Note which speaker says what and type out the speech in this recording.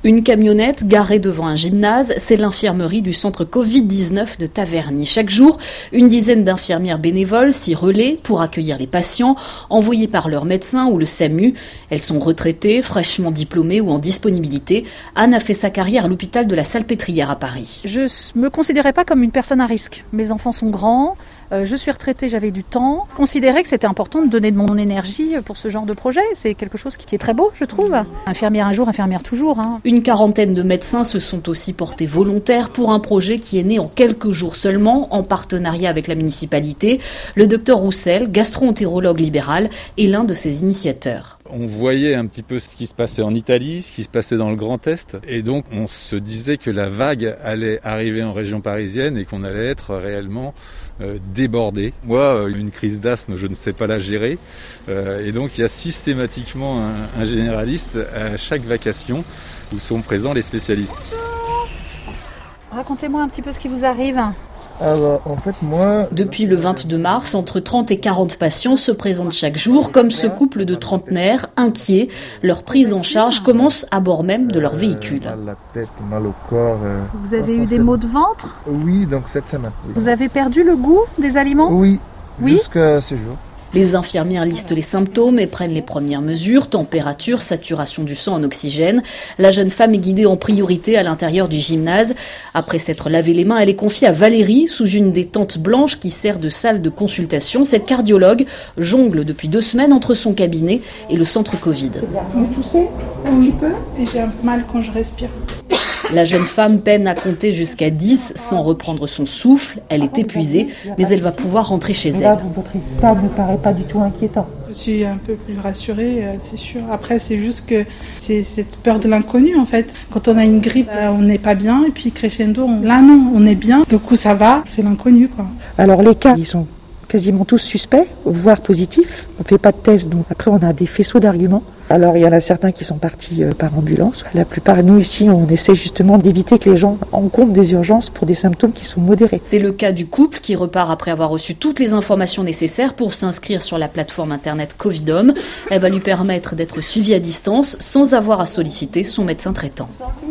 Speaker 1: Une camionnette garée devant un gymnase, c'est l'infirmerie du centre Covid-19 de Taverny. Chaque jour, une dizaine d'infirmières bénévoles s'y relaient pour accueillir les patients envoyés par leur médecin ou le SAMU. Elles sont retraitées, fraîchement diplômées ou en disponibilité. Anne a fait sa carrière à l'hôpital de la Salpêtrière à Paris.
Speaker 2: Je me considérais pas comme une personne à risque. Mes enfants sont grands. Je suis retraitée, j'avais du temps. Je considérais que c'était important de donner de mon énergie pour ce genre de projet. C'est quelque chose qui est très beau, je trouve. Infirmière un jour, infirmière toujours.
Speaker 1: Une quarantaine de médecins se sont aussi portés volontaires pour un projet qui est né en quelques jours seulement, en partenariat avec la municipalité. Le docteur Roussel, gastro-entérologue libéral, est l'un de ses initiateurs.
Speaker 3: On voyait un petit peu ce qui se passait en Italie, ce qui se passait dans le Grand Est. Et donc, on se disait que la vague allait arriver en région parisienne et qu'on allait être réellement débordé. Moi, une crise d'asthme, je ne sais pas la gérer. Et donc, il y a systématiquement un généraliste à chaque vacation où sont présents les spécialistes.
Speaker 2: Racontez-moi un petit peu ce qui vous arrive.
Speaker 4: Alors, en fait, moi...
Speaker 1: Depuis le 22 mars, entre 30 et 40 patients se présentent chaque jour, comme ce couple de trentenaires, inquiets. Leur prise en charge commence à bord même de leur véhicule.
Speaker 4: Mal à la tête, mal au corps.
Speaker 2: Vous avez eu des maux de ventre ?
Speaker 4: Oui, donc cette semaine.
Speaker 2: Vous avez perdu le goût des aliments ?
Speaker 4: Oui,
Speaker 2: oui,
Speaker 4: jusqu'à ce jour.
Speaker 1: Les infirmières listent les symptômes et prennent les premières mesures, température, saturation du sang en oxygène. La jeune femme est guidée en priorité à l'intérieur du gymnase. Après s'être lavé les mains, elle est confiée à Valérie sous une des tentes blanches qui sert de salle de consultation. Cette cardiologue jongle depuis 2 semaines entre son cabinet et le centre Covid.
Speaker 5: Vous toussez un petit peu et j'ai un peu mal quand je respire.
Speaker 1: La jeune femme peine à compter jusqu'à 10 sans reprendre son souffle. Elle est épuisée, mais elle va pouvoir rentrer chez elle.
Speaker 5: Votre état ne paraît pas du tout inquiétant. Je suis un peu plus rassurée, c'est sûr. Après, c'est juste que c'est cette peur de l'inconnu, en fait. Quand on a une grippe, on n'est pas bien. Et puis, crescendo, là, non, on est bien. Du coup, ça va, c'est l'inconnu, quoi.
Speaker 6: Alors, les cas, ils sont quasiment tous suspects, voire positifs. On ne fait pas de test, donc après, on a des faisceaux d'arguments. Alors, il y en a certains qui sont partis par ambulance. La plupart, nous, ici, on essaie justement d'éviter que les gens rencontrent des urgences pour des symptômes qui sont modérés.
Speaker 1: C'est le cas du couple qui repart après avoir reçu toutes les informations nécessaires pour s'inscrire sur la plateforme internet Covidom. Elle va lui permettre d'être suivi à distance sans avoir à solliciter son médecin traitant.